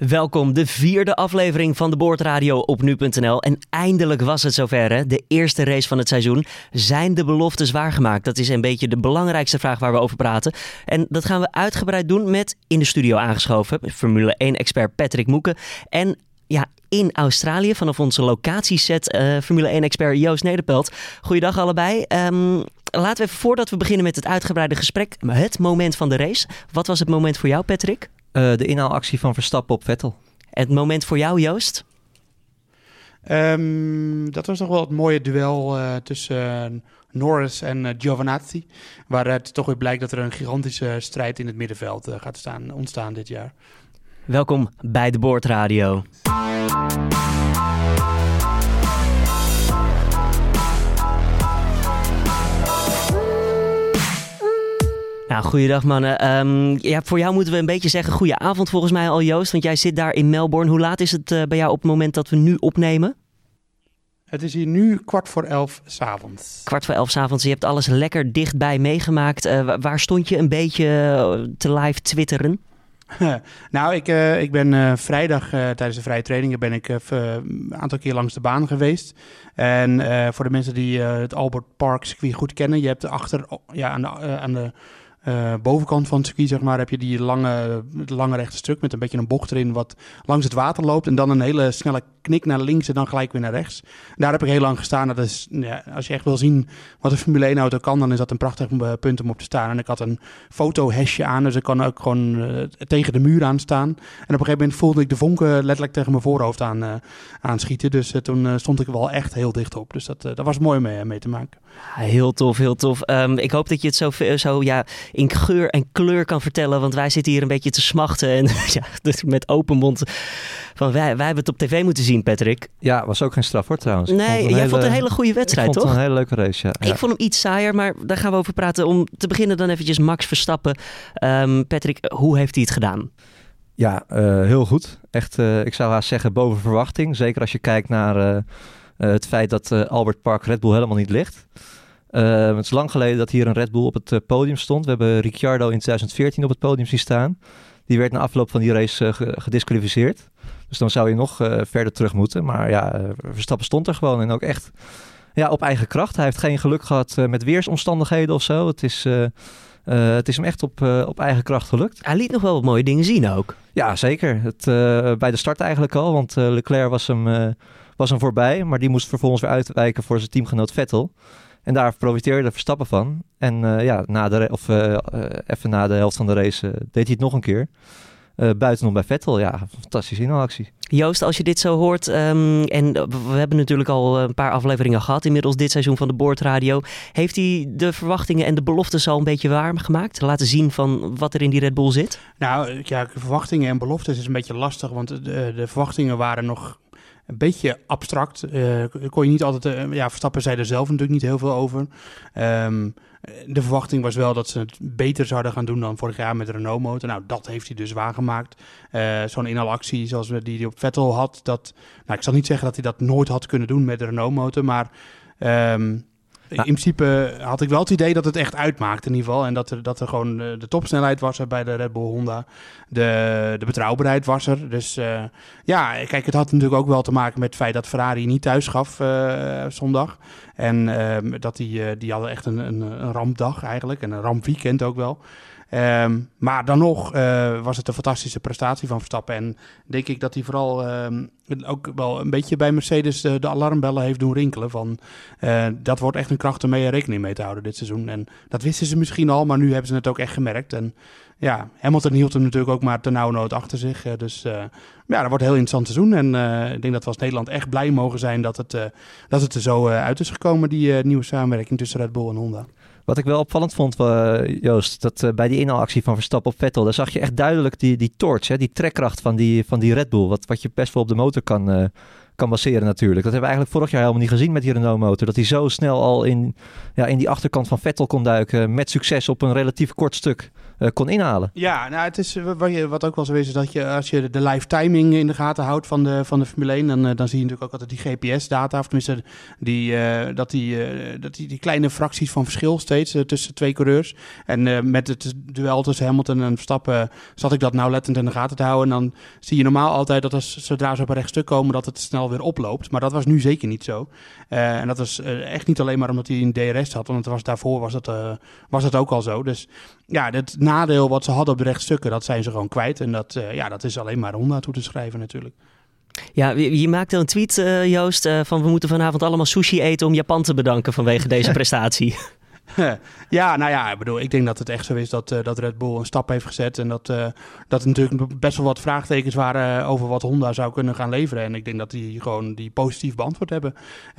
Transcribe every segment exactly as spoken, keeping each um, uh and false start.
Welkom, de vierde aflevering van de Boordradio op nu punt n l. En eindelijk was het zover, hè? De eerste race van het seizoen. Zijn de beloftes waargemaakt? Dat is een beetje de belangrijkste vraag waar we over praten. En dat gaan we uitgebreid doen met in de studio aangeschoven Formule één-expert Patrick Moeken. En ja, in Australië vanaf onze locatieset uh, Formule één-expert Joost Nederpelt. Goeiedag allebei. Um, laten we even, voordat we beginnen met het uitgebreide gesprek, het moment van de race. Wat was het moment voor jou, Patrick? Uh, de inhaalactie van Verstappen op Vettel. Het moment voor jou, Joost? Um, dat was toch wel het mooie duel uh, tussen uh, Norris en uh, Giovinazzi. Waaruit uh, toch weer blijkt dat er een gigantische strijd in het middenveld uh, gaat staan, ontstaan dit jaar. Welkom bij de Boordradio. Nou, goeiedag mannen. Um, ja, voor jou moeten we een beetje zeggen goeie avond volgens mij al, Joost. Want jij zit daar in Melbourne. Hoe laat is het uh, bij jou op het moment dat we nu opnemen? Het is hier nu kwart voor elf 's avonds. Kwart voor elf 's avonds. Je hebt alles lekker dichtbij meegemaakt. Uh, waar stond je een beetje te live twitteren? nou, ik, uh, ik ben uh, vrijdag uh, tijdens de vrije trainingen ben ik uh, een aantal keer langs de baan geweest. En uh, voor de mensen die uh, het Albert Park circuit goed kennen, je hebt achter, ja, aan de, uh, aan de uh, bovenkant van het circuit, zeg maar, heb je die lange, lange rechte stuk met een beetje een bocht erin wat langs het water loopt. En dan een hele snelle knik naar links en dan gelijk weer naar rechts. Daar heb ik heel lang gestaan. Dat is, ja, als je echt wil zien wat een Formule één auto kan, dan is dat een prachtig punt om op te staan. En ik had een fotohesje aan, dus ik kan ook gewoon uh, tegen de muur aan staan. En op een gegeven moment voelde ik de vonken letterlijk tegen mijn voorhoofd aan, uh, aanschieten. Dus uh, toen uh, stond ik er wel echt heel dicht op. Dus dat, uh, dat was mooi mee, mee te maken. Heel tof, heel tof. Um, ik hoop dat je het zo, zo ja, in geur en kleur kan vertellen, want wij zitten hier een beetje te smachten en ja, dus met open mond. Van wij, wij hebben het op tv moeten zien, Patrick. Ja, was ook geen straf hoor trouwens. Nee, jij hele, vond het een hele goede wedstrijd, ik toch? Ik vond het een hele leuke race, ja. Ik ja. vond hem iets saaier, maar daar gaan we over praten. Om te beginnen dan eventjes Max Verstappen. Um, Patrick, hoe heeft hij het gedaan? Ja, uh, heel goed. Echt, uh, ik zou haast zeggen boven verwachting. Zeker als je kijkt naar uh, uh, het feit dat uh, Albert Park Red Bull helemaal niet ligt. Uh, het is lang geleden dat hier een Red Bull op het uh, podium stond. We hebben Ricciardo in twintig veertien op het podium zien staan. Die werd na afloop van die race uh, gedisqualificeerd. Dus dan zou je nog uh, verder terug moeten. Maar ja, uh, Verstappen stond er gewoon en ook echt ja, op eigen kracht. Hij heeft geen geluk gehad uh, met weersomstandigheden of zo. Het is, uh, uh, het is hem echt op, uh, op eigen kracht gelukt. Hij liet nog wel wat mooie dingen zien ook. Ja, zeker. Het, uh, bij de start eigenlijk al. Want uh, Leclerc was hem, uh, was hem voorbij. Maar die moest vervolgens weer uitwijken voor zijn teamgenoot Vettel. En daar profiteerde Verstappen van. En uh, ja, na de, of, uh, uh, even na de helft van de race uh, deed hij het nog een keer. Uh, buitenom bij Vettel, ja, fantastische inhaalactie. Joost, als je dit zo hoort, um, en we hebben natuurlijk al een paar afleveringen gehad inmiddels dit seizoen van de Boordradio. Heeft hij de verwachtingen en de beloftes al een beetje waargemaakt? Laten zien van wat er in die Red Bull zit? Nou, ja, verwachtingen en beloftes is een beetje lastig, want de, de verwachtingen waren nog een beetje abstract. Uh, kon je niet altijd... Uh, ja, Verstappen zei er zelf natuurlijk niet heel veel over. Um, de verwachting was wel dat ze het beter zouden gaan doen dan vorig jaar met de Renault-motor. Nou, dat heeft hij dus waargemaakt. Uh, zo'n inhaalactie zoals we die, die op Vettel had. Dat, nou, ik zal niet zeggen dat hij dat nooit had kunnen doen met de Renault-motor, maar... Um, In principe had ik wel het idee dat het echt uitmaakt in ieder geval. En dat er, dat er gewoon de, de topsnelheid was er bij de Red Bull Honda. De, de betrouwbaarheid was er. Dus uh, ja, kijk, het had natuurlijk ook wel te maken met het feit dat Ferrari niet thuis gaf uh, zondag. En uh, dat die, uh, die hadden echt een, een, een rampdag eigenlijk. En een rampweekend ook wel. Um, maar dan nog uh, was het een fantastische prestatie van Verstappen. En denk ik dat hij vooral um, ook wel een beetje bij Mercedes uh, de alarmbellen heeft doen rinkelen. Van, uh, dat wordt echt een kracht om mee rekening mee te houden dit seizoen. En dat wisten ze misschien al, maar nu hebben ze het ook echt gemerkt. En ja, Hamilton hield hem natuurlijk ook maar ternauwernood achter zich. Uh, dus uh, ja, dat wordt een heel interessant seizoen. En uh, ik denk dat we als Nederland echt blij mogen zijn dat het, uh, dat het er zo uh, uit is gekomen, die uh, nieuwe samenwerking tussen Red Bull en Honda. Wat ik wel opvallend vond, uh, Joost, dat uh, bij die inhaalactie van Verstappen op Vettel, daar zag je echt duidelijk die, die torch, hè, die trekkracht van die, van die Red Bull, wat, wat je best wel op de motor kan, uh, kan baseren natuurlijk. Dat hebben we eigenlijk vorig jaar helemaal niet gezien met die Renault-motor, dat hij zo snel al in, ja, in die achterkant van Vettel kon duiken, met succes op een relatief kort stuk uh, kon inhalen. Ja, nou, het is wat, je, wat ook wel zo is, is dat je als je de live timing in de gaten houdt van de, van de Formule één, dan, dan zie je natuurlijk ook altijd die G P S-data, of tenminste die, uh, dat, die, uh, dat die, die kleine fracties van verschil steeds uh, tussen twee coureurs. En uh, met het duel tussen Hamilton en Verstappen zat ik dat nauwlettend in de gaten te houden. En dan zie je normaal altijd dat als, zodra ze op een rechtstuk komen, dat het snel weer oploopt. Maar dat was nu zeker niet zo. Uh, en dat was uh, echt niet alleen maar omdat hij een D R S had, want het was, daarvoor was het, uh, was het ook al zo. Dus ja, het nadeel wat ze hadden op de rechtstukken, dat zijn ze gewoon kwijt. En dat, uh, ja, dat is alleen maar Honda toe te schrijven natuurlijk. Ja, je, je maakte een tweet, uh, Joost, uh, van we moeten vanavond allemaal sushi eten om Japan te bedanken vanwege deze prestatie. Ja, nou ja, ik bedoel, ik denk dat het echt zo is dat, uh, dat Red Bull een stap heeft gezet. En dat, uh, dat er natuurlijk best wel wat vraagtekens waren uh, over wat Honda zou kunnen gaan leveren. En ik denk dat die gewoon die positief beantwoord hebben.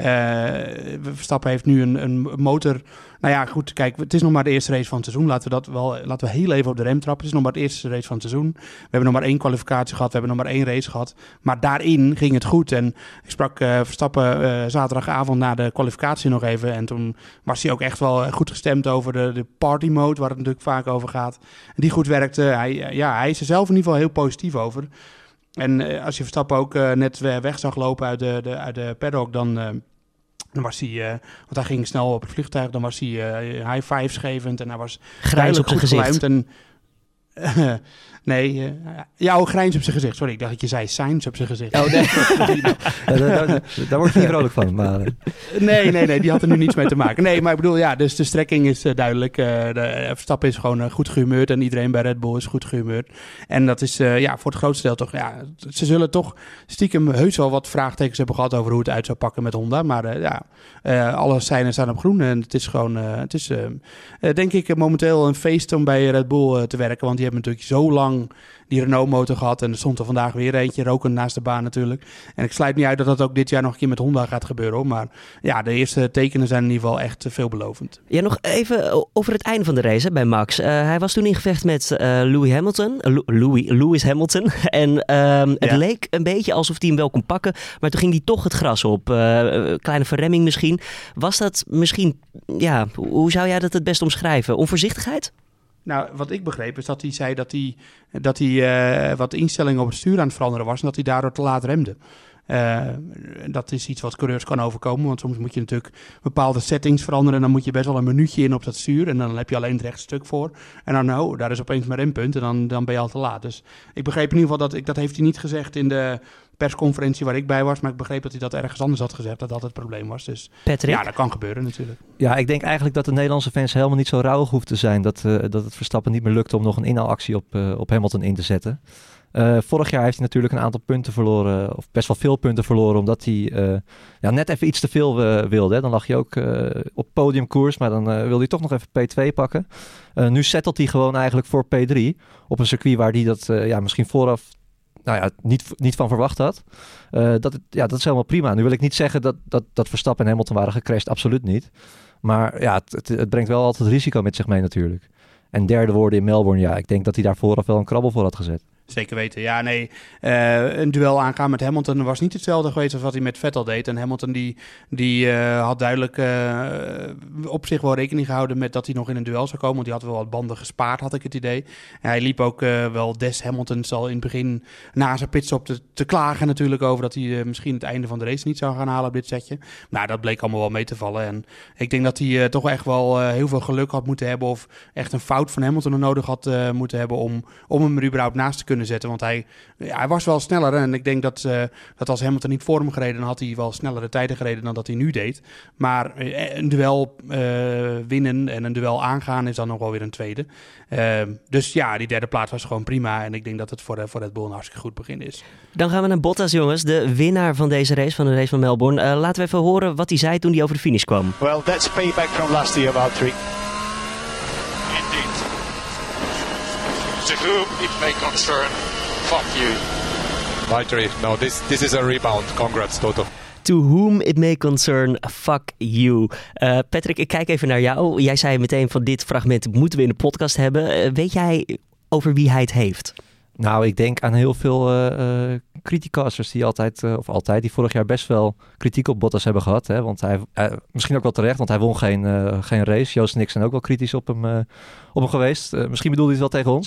Uh, Verstappen heeft nu een, een motor. Nou ja, goed, kijk, het is nog maar de eerste race van het seizoen. Laten we dat wel, laten we heel even op de rem trappen. Het is nog maar de eerste race van het seizoen. We hebben nog maar één kwalificatie gehad. We hebben nog maar één race gehad. Maar daarin ging het goed. En ik sprak uh, Verstappen uh, zaterdagavond na de kwalificatie nog even. En toen was hij ook echt wel goed gestemd over de, de party mode, waar het natuurlijk vaak over gaat. Die goed werkte. Hij, ja, hij is er zelf in ieder geval heel positief over. En uh, als je Verstappen ook uh, net weg zag lopen uit de, de, uit de paddock, dan... Uh, Dan was hij, uh, want hij ging snel op het vliegtuig, dan was hij uh, high fives gevend en hij was grijns op zijn gezicht. En, uh, nee, uh, ja, oh, grijns op zijn gezicht. Sorry, ik dacht dat je zei signs op zijn gezicht. Oh, nee. ja, daar, daar, daar word ik niet vrolijk van. Maar... nee, nee, nee, die had er nu niets mee te maken. Nee, maar ik bedoel, ja, dus de strekking is uh, duidelijk. Uh, de Verstappen is gewoon uh, goed gehumeurd en iedereen bij Red Bull is goed gehumeurd. En dat is, uh, ja, voor het grootste deel toch, ja, ze zullen toch stiekem heus wel wat vraagtekens hebben gehad over hoe het uit zou pakken met Honda. Maar uh, ja, uh, alle seinen staan op groen en het is gewoon, uh, het is, uh, uh, denk ik, uh, momenteel een feest om bij Red Bull uh, te werken. Want die hebben natuurlijk zo lang die Renault-motor gehad. En er stond er vandaag weer eentje, rokend naast de baan natuurlijk. En ik sluit niet uit dat dat ook dit jaar nog een keer met Honda gaat gebeuren, hoor. Maar ja, de eerste tekenen zijn in ieder geval echt veelbelovend. Ja, nog even over het einde van de race hè, bij Max. Uh, hij was toen in gevecht met uh, Lewis Hamilton. Uh, Louis, Lewis Hamilton. En um, het ja. leek een beetje alsof hij hem wel kon pakken. Maar toen ging hij toch het gras op. Uh, kleine verremming misschien. Was dat misschien... Ja, hoe zou jij dat het best omschrijven? Onvoorzichtigheid? Nou, wat ik begreep is dat hij zei dat hij, dat hij uh, wat instellingen op het stuur aan het veranderen was en dat hij daardoor te laat remde. Uh, dat is iets wat coureurs kan overkomen, want soms moet je natuurlijk bepaalde settings veranderen en dan moet je best wel een minuutje in op dat stuur en dan heb je alleen het rechtstuk voor. En dan, nou, daar is opeens mijn rempunt en dan, dan ben je al te laat. Dus ik begreep in ieder geval dat, ik, dat heeft hij niet gezegd in de persconferentie waar ik bij was, maar ik begreep dat hij dat ergens anders had gezegd, dat dat het probleem was. Dus Patrick? Ja, dat kan gebeuren natuurlijk. Ja, ik denk eigenlijk dat de Nederlandse fans helemaal niet zo rauwig hoeft te zijn dat, uh, dat het Verstappen niet meer lukte om nog een inhaalactie op, uh, op Hamilton in te zetten. Uh, vorig jaar heeft hij natuurlijk een aantal punten verloren, of best wel veel punten verloren, omdat hij uh, ja, net even iets te veel uh, wilde. Hè. Dan lag je ook uh, op podiumkoers, maar dan uh, wilde hij toch nog even P twee pakken. Uh, nu settelt hij gewoon eigenlijk voor P drie op een circuit waar hij dat uh, ja, misschien vooraf nou ja, niet, niet van verwacht had. Uh, dat, ja, dat is helemaal prima. Nu wil ik niet zeggen dat, dat, dat Verstappen en Hamilton waren gecrashed, absoluut niet. Maar ja, het, het, het brengt wel altijd risico met zich mee natuurlijk. En derde worden in Melbourne, ja, ik denk dat hij daar vooraf wel een krabbel voor had gezet. Zeker weten. Ja, nee. Uh, een duel aangaan met Hamilton was niet hetzelfde geweest als wat hij met Vettel deed. En Hamilton die, die uh, had duidelijk uh, op zich wel rekening gehouden met dat hij nog in een duel zou komen. Want die had wel wat banden gespaard, had ik het idee. En hij liep ook uh, wel des Hamiltons al in het begin na zijn pitstop te, te klagen natuurlijk over dat hij uh, misschien het einde van de race niet zou gaan halen op dit setje. Maar dat bleek allemaal wel mee te vallen. En ik denk dat hij uh, toch echt wel uh, heel veel geluk had moeten hebben of echt een fout van Hamilton nodig had uh, moeten hebben om, om hem er überhaupt naast te kunnen zetten, want hij, ja, hij was wel sneller en ik denk dat, uh, dat als Hamilton niet voor hem gereden, dan had hij wel snellere tijden gereden dan dat hij nu deed. Maar uh, een duel uh, winnen en een duel aangaan is dan nog wel weer een tweede. Uh, dus ja, die derde plaats was gewoon prima en ik denk dat het voor, uh, voor Red Bull een hartstikke goed begin is. Dan gaan we naar Bottas, jongens, de winnaar van deze race, van de race van Melbourne. Uh, laten we even horen wat hij zei toen hij over de finish kwam. Well, that's payback from last year, Valtteri. To whom it may concern, fuck you. Valtteri, no, this, this is a rebound. Congrats, Toto. To whom it may concern, fuck you. Uh, Patrick, ik kijk even naar jou. Jij zei meteen van dit fragment moeten we in de podcast hebben. Uh, weet jij over wie hij het heeft? Nou, ik denk aan heel veel uh, uh, criticasters die altijd, uh, of altijd, die vorig jaar best wel kritiek op Bottas hebben gehad. Hè? Want hij, uh, misschien ook wel terecht, want hij won geen, uh, geen race. Joost en ik zijn ook wel kritisch op hem, uh, op hem geweest. Uh, misschien bedoelde hij het wel tegen ons.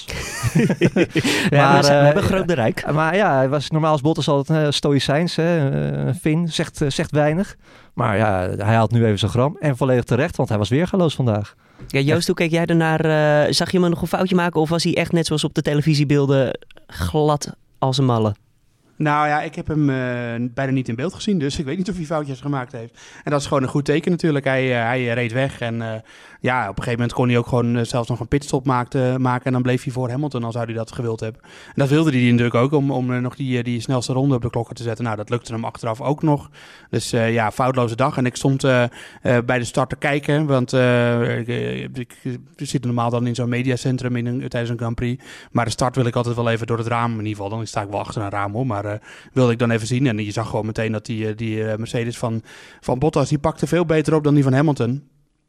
ja, maar, we, zijn, we uh, hebben groot bereik. Maar ja, hij was normaal als Bottas altijd uh, stoïcijns. Hè? Uh, Finn zegt, uh, zegt weinig. Maar ja, hij haalt nu even zijn gram. En volledig terecht, want hij was weergaloos vandaag. Ja, Joost, hoe keek jij ernaar? Uh, zag je hem nog een foutje maken? Of was hij echt net zoals op de televisiebeelden glad als een malle? Nou ja, ik heb hem uh, bijna niet in beeld gezien, dus ik weet niet of hij foutjes gemaakt heeft. En dat is gewoon een goed teken natuurlijk. Hij, uh, hij reed weg en uh, ja, op een gegeven moment kon hij ook gewoon uh, zelfs nog een pitstop maakte, maken. En dan bleef hij voor Hamilton, al zou hij dat gewild hebben. En dat wilde hij natuurlijk ook, om, om uh, nog die, die snelste ronde op de klokken te zetten. Nou, dat lukte hem achteraf ook nog. Dus uh, ja, foutloze dag. En ik stond uh, uh, bij de start te kijken, want uh, ik, ik, ik zit normaal dan in zo'n mediacentrum in een, tijdens een Grand Prix. Maar de start wil ik altijd wel even door het raam, in ieder geval. Dan sta ik wel achter een raam hoor, maar uh, wilde ik dan even zien. En je zag gewoon meteen dat die, die uh, Mercedes van, van Bottas, die pakte veel beter op dan die van Hamilton.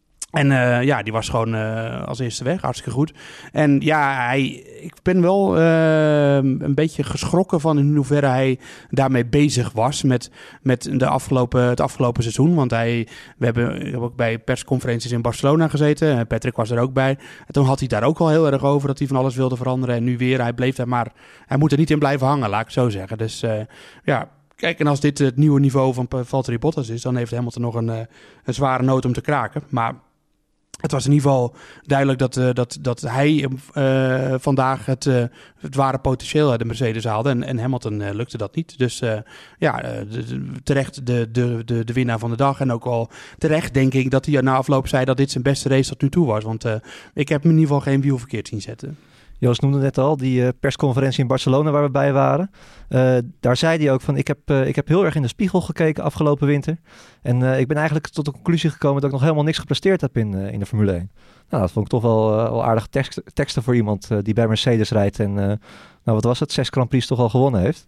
En uh, ja, die was gewoon uh, als eerste weg. Hartstikke goed. En ja, hij, ik ben wel uh, een beetje geschrokken van in hoeverre hij daarmee bezig was met, met de afgelopen, het afgelopen seizoen. Want hij, we hebben, we hebben ook bij persconferenties in Barcelona gezeten. Patrick was er ook bij. En toen had hij daar ook al heel erg over dat hij van alles wilde veranderen. En nu weer, hij bleef daar maar, hij moet er niet in blijven hangen, laat ik het zo zeggen. Dus uh, ja... Kijk, en als dit het nieuwe niveau van Valtteri Bottas is, dan heeft Hamilton nog een, een zware noot om te kraken. Maar het was in ieder geval duidelijk dat, uh, dat, dat hij uh, vandaag het, uh, het ware potentieel uit de Mercedes haalde. En, en Hamilton uh, lukte dat niet. Dus uh, ja, uh, de, de, terecht de, de, de, de winnaar van de dag. En ook al terecht denk ik dat hij na afloop zei dat dit zijn beste race tot nu toe was. Want uh, ik heb hem in ieder geval geen wiel verkeerd zien zetten. Joost noemde net al, die uh, persconferentie in Barcelona waar we bij waren. Uh, daar zei hij ook van, ik heb, uh, ik heb heel erg in de spiegel gekeken afgelopen winter. En uh, ik ben eigenlijk tot de conclusie gekomen dat ik nog helemaal niks gepresteerd heb in, uh, in de Formule één. Nou, dat vond ik toch wel, uh, wel aardige tekst, teksten voor iemand uh, die bij Mercedes rijdt. En uh, nou, wat was het? Zes Grand Prix toch al gewonnen heeft.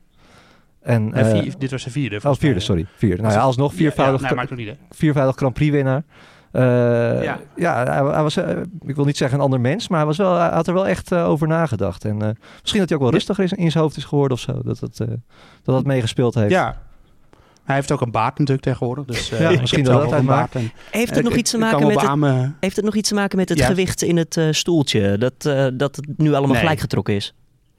En, uh, ja, vier, dit was de vierde. Oh, vierde, mij, sorry. Vierde. Nou ja, alsnog viervoudig, ja, ja, nee, maakt nog niet, viervoudig Grand Prix winnaar. Uh, ja, ja hij, hij was, uh, ik wil niet zeggen een ander mens, maar hij, was wel, hij had er wel echt uh, over nagedacht. En uh, misschien dat hij ook wel rustiger is, in zijn hoofd is geworden of zo. Dat het, uh, dat het meegespeeld heeft. Ja, hij heeft ook een baard natuurlijk tegenwoordig. Dus, uh, ja, misschien dat dat uitmaakt. En, heeft, het nog iets te maken met het, heeft het nog iets te maken met het ja. gewicht in het uh, stoeltje? Dat, uh, dat het nu allemaal nee. gelijk getrokken is?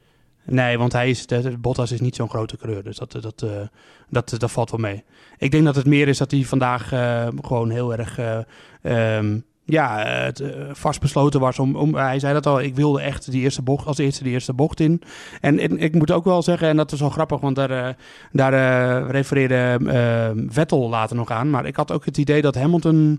Nee, want hij is, de, Bottas is niet zo'n grote coureur, dus dat, dat, uh, dat, dat valt wel mee. Ik denk dat het meer is dat hij vandaag uh, gewoon heel erg uh, um, ja, het, uh, vastbesloten was. Om, om, hij zei dat al, ik wilde echt die eerste bocht, als eerste die eerste bocht in. En, en ik moet ook wel zeggen, en dat is wel grappig, want daar, uh, daar uh, refereerde uh, Vettel later nog aan. Maar ik had ook het idee dat Hamilton...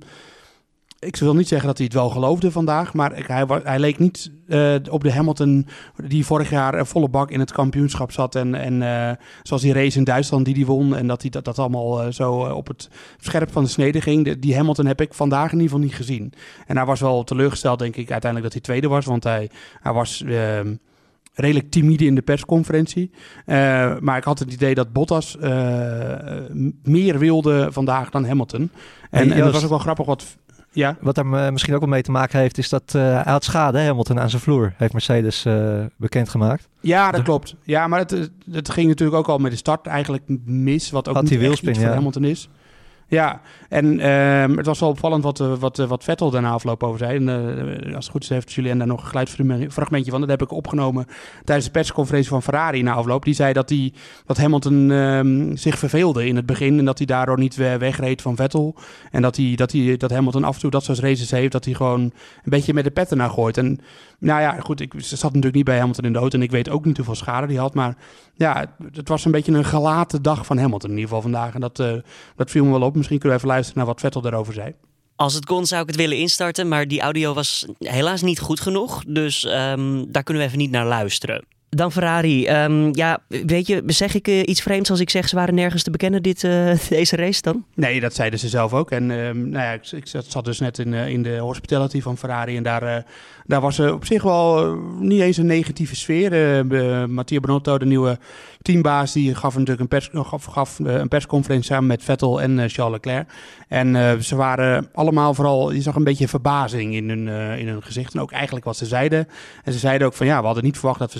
Ik wil niet zeggen dat hij het wel geloofde vandaag, maar hij, hij leek niet uh, op de Hamilton die vorig jaar uh, volle bak in het kampioenschap zat. En, en uh, zoals die race in Duitsland die hij won en dat hij dat, dat allemaal uh, zo uh, op het scherp van de snede ging. De, die Hamilton heb ik vandaag in ieder geval niet gezien. En hij was wel teleurgesteld, denk ik, uiteindelijk dat hij tweede was, want hij, hij was... Uh, redelijk timide in de persconferentie. Uh, maar ik had het idee dat Bottas uh, meer wilde vandaag dan Hamilton. En, hey, en dat was ook wel grappig wat... Ja. Wat daar uh, misschien ook wel mee te maken heeft, is dat uh, hij had schade, hè, Hamilton, aan zijn vloer. Heeft Mercedes uh, bekendgemaakt. Ja, dat klopt. Ja, maar het, het ging natuurlijk ook al met de start eigenlijk mis. Wat ook had niet wielspin, echt iets ja. voor Hamilton is. Ja, en uh, het was wel opvallend wat, uh, wat, uh, wat Vettel daarna afloop over zei. En, uh, als het goed is heeft Julien daar nog een geluidsfragmentje van. Dat heb ik opgenomen tijdens de persconferentie van Ferrari na afloop. Die zei dat, die, dat Hamilton uh, zich verveelde in het begin. En dat hij daardoor niet wegreed van Vettel. En dat, hij, dat, hij, dat Hamilton af en toe dat soort races heeft. Dat hij gewoon een beetje met de pet ernaar gooit. En nou ja, goed, ik zat natuurlijk niet bij Hamilton in de auto. En ik weet ook niet hoeveel schade hij had. Maar ja, het was een beetje een gelaten dag van Hamilton in ieder geval vandaag. En dat, uh, dat viel me wel op. Misschien kunnen we even luisteren naar wat Vettel daarover zei. Als het kon zou ik het willen instarten, maar die audio was helaas niet goed genoeg. Dus um, daar kunnen we even niet naar luisteren. Dan Ferrari. Um, ja, weet je, zeg ik uh, iets vreemds als ik zeg ze waren nergens te bekennen dit, uh, deze race dan? Nee, dat zeiden ze zelf ook. En uh, nou ja, ik, ik zat dus net in, uh, in de hospitality van Ferrari en daar, uh, daar was uh, op zich wel uh, niet eens een negatieve sfeer. Uh, uh, Mattia Binotto, de nieuwe teambaas, die gaf natuurlijk een, pers, gaf, gaf, uh, een persconferentie samen met Vettel en uh, Charles Leclerc. En uh, ze waren allemaal vooral, je zag een beetje verbazing in hun, uh, in hun gezicht en ook eigenlijk wat ze zeiden. En ze zeiden ook van ja, we hadden niet verwacht dat we zo slecht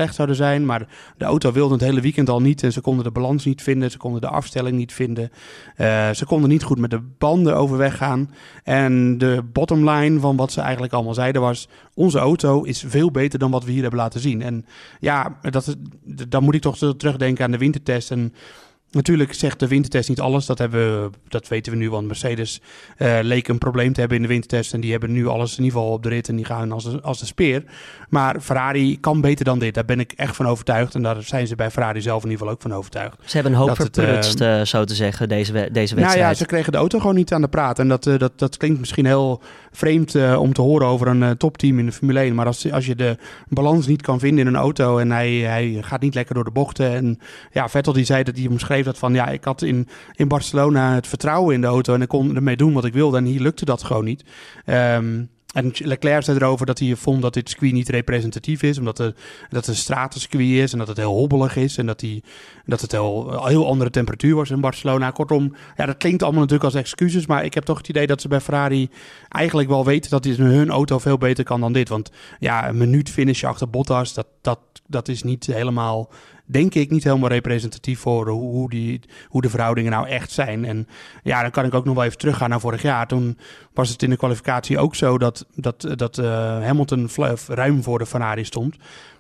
slecht zouden zijn. Maar de auto wilde het hele weekend al niet. En ze konden de balans niet vinden. Ze konden de afstelling niet vinden. Uh, ze konden niet goed met de banden overweg gaan. En de bottom line van wat ze eigenlijk allemaal zeiden was... onze auto is veel beter dan wat we hier hebben laten zien. En ja, dat, dan moet ik toch terugdenken aan de wintertest. En natuurlijk zegt de wintertest niet alles. Dat, hebben we, dat weten we nu, want Mercedes uh, leek een probleem te hebben in de wintertest. En die hebben nu alles in ieder geval op de rit en die gaan als, als de speer. Maar Ferrari kan beter dan dit. Daar ben ik echt van overtuigd. En daar zijn ze bij Ferrari zelf in ieder geval ook van overtuigd. Ze hebben een hoop verprutst, uh, uh, zo te zeggen, deze, deze wedstrijd. Nou ja, ze kregen de auto gewoon niet aan de praat. En dat, uh, dat, dat klinkt misschien heel vreemd uh, om te horen over een uh, topteam in de Formule één. Maar als, als je de balans niet kan vinden in een auto en hij, hij gaat niet lekker door de bochten. En ja, Vettel die zei dat hij omschreef dat van ja, ik had in, in Barcelona het vertrouwen in de auto en ik kon ermee doen wat ik wilde. En hier lukte dat gewoon niet. Um, En Leclerc zei erover dat hij vond dat dit circuit niet representatief is. Omdat het, dat het een stratencircuit is en dat het heel hobbelig is. En dat, die, dat het heel, heel andere temperatuur was in Barcelona. Kortom, ja, dat klinkt allemaal natuurlijk als excuses. Maar ik heb toch het idee dat ze bij Ferrari eigenlijk wel weten dat hun auto veel beter kan dan dit. Want ja, een minuut finish achter Bottas, dat, dat, dat is niet helemaal... denk ik niet helemaal representatief voor hoe, hoe, die, hoe de verhoudingen nou echt zijn. En ja, dan kan ik ook nog wel even teruggaan naar vorig jaar. Toen was het in de kwalificatie ook zo dat, dat, dat uh, Hamilton ruim voor de Ferrari stond.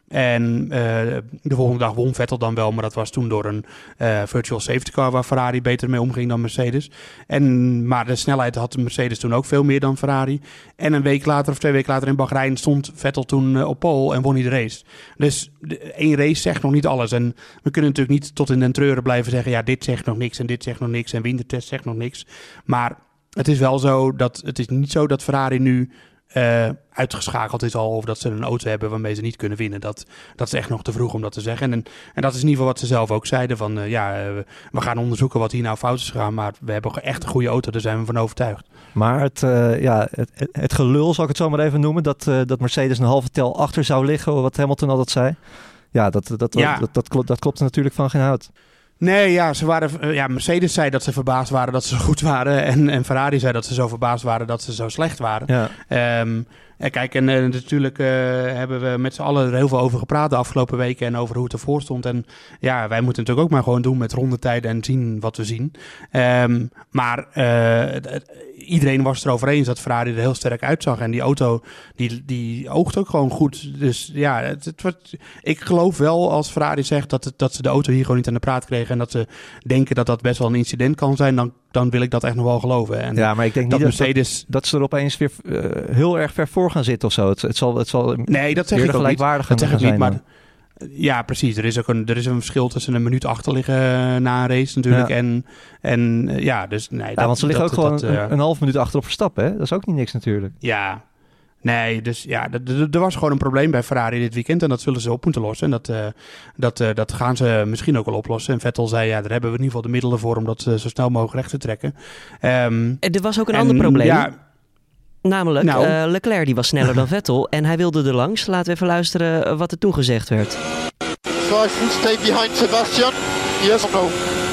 En uh, de volgende dag won Vettel dan wel, maar dat was toen door een uh, virtual safety car waar Ferrari beter mee omging dan Mercedes. En, maar de snelheid had Mercedes toen ook veel meer dan Ferrari. En een week later of twee weken later in Bahrein stond Vettel toen uh, op pole en won hij de race. Dus de, één race zegt nog niet alles. En we kunnen natuurlijk niet tot in den treuren blijven zeggen, ja, dit zegt nog niks en dit zegt nog niks en wintertest zegt nog niks. Maar het is wel zo dat het is niet zo dat Ferrari nu Uh, uitgeschakeld is al, of dat ze een auto hebben waarmee ze niet kunnen winnen. Dat, dat is echt nog te vroeg om dat te zeggen. En, en dat is in ieder geval wat ze zelf ook zeiden. Van uh, ja, uh, we gaan onderzoeken wat hier nou fout is gegaan. Maar we hebben echt een goede auto, daar zijn we van overtuigd. Maar het, uh, ja, het, het, het gelul, zal ik het zo maar even noemen, dat, uh, dat Mercedes een halve tel achter zou liggen, wat Hamilton altijd zei. Ja, dat, dat, ja. dat, dat, dat, klopt, dat klopt natuurlijk van geen hout. Nee, ja, ze waren, ja, Mercedes zei dat ze verbaasd waren dat ze zo goed waren. En, en Ferrari zei dat ze zo verbaasd waren dat ze zo slecht waren. Ja. Um, en kijk, en, en natuurlijk uh, hebben we met z'n allen er heel veel over gepraat de afgelopen weken. En over hoe het ervoor stond. En ja, wij moeten natuurlijk ook maar gewoon doen met rondetijden en zien wat we zien. Um, maar uh, iedereen was het erover eens dat Ferrari er heel sterk uitzag. En die auto, die, die oogt ook gewoon goed. Dus ja, het, het wordt, ik geloof wel als Ferrari zegt dat, het, dat ze de auto hier gewoon niet aan de praat kregen. En dat ze denken dat dat best wel een incident kan zijn. Dan, dan wil ik dat echt nog wel geloven. En ja, maar ik denk dat niet Mercedes... dat, dat ze er opeens weer uh, heel erg ver voor gaan zitten of zo. Het, het zal, het zal nee, dat zeg ik ook niet. Dat zeg ik niet, maar... Dan. Ja, precies. Er is ook een, er is een verschil tussen een minuut achter liggen na een race natuurlijk. Ja. En, en uh, ja, dus nee. Ja, dat, want ze liggen dat, ook gewoon dat, een, uh, een half minuut achter op Verstappen, hè? Dat is ook niet niks natuurlijk. Ja, nee, dus ja, er was gewoon een probleem bij Ferrari dit weekend en dat zullen ze op moeten lossen. En dat, uh, dat, uh, dat gaan ze misschien ook wel oplossen. En Vettel zei, ja, daar hebben we in ieder geval de middelen voor om dat uh, zo snel mogelijk recht te trekken. Um, er was ook een en, ander probleem. Ja, Namelijk, nou. uh, Leclerc die was sneller dan Vettel en hij wilde er langs. Laten we even luisteren wat er toen gezegd werd. So I should stay behind Sebastian? Yes or no?